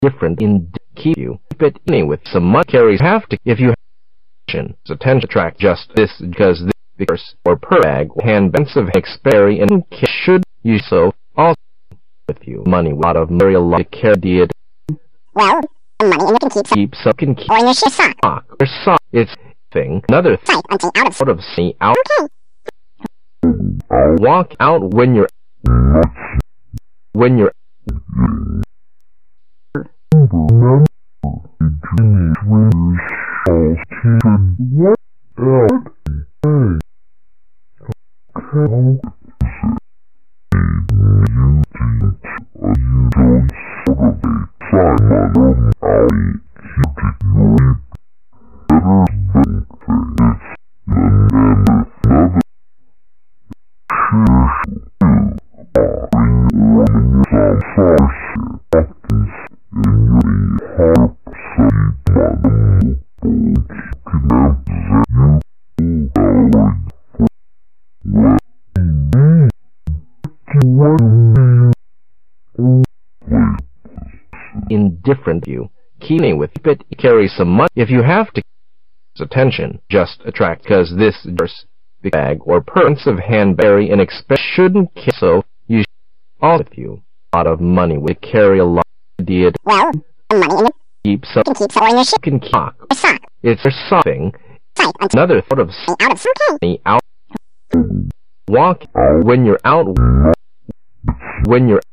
different in keep you keep it in with some money carries have to if you attention track just this because the purse or per bag or handbags of expiry and should you so also with you money out of material care diet. Well, the money and you can keep some can keep or in your sock or sock. It's thing another fight until out of see out. Okay. Walk out when you're indifferent you keeping with it carry some money if you have to attention just attract because this big bag or purse of handberry and expense shouldn't so you all with you a lot of money would carry a lot of diet. Well, the money and you keep some can keep or in your can keep or sock it's for something fight until another thought of out of okay. out walk when you're out when you're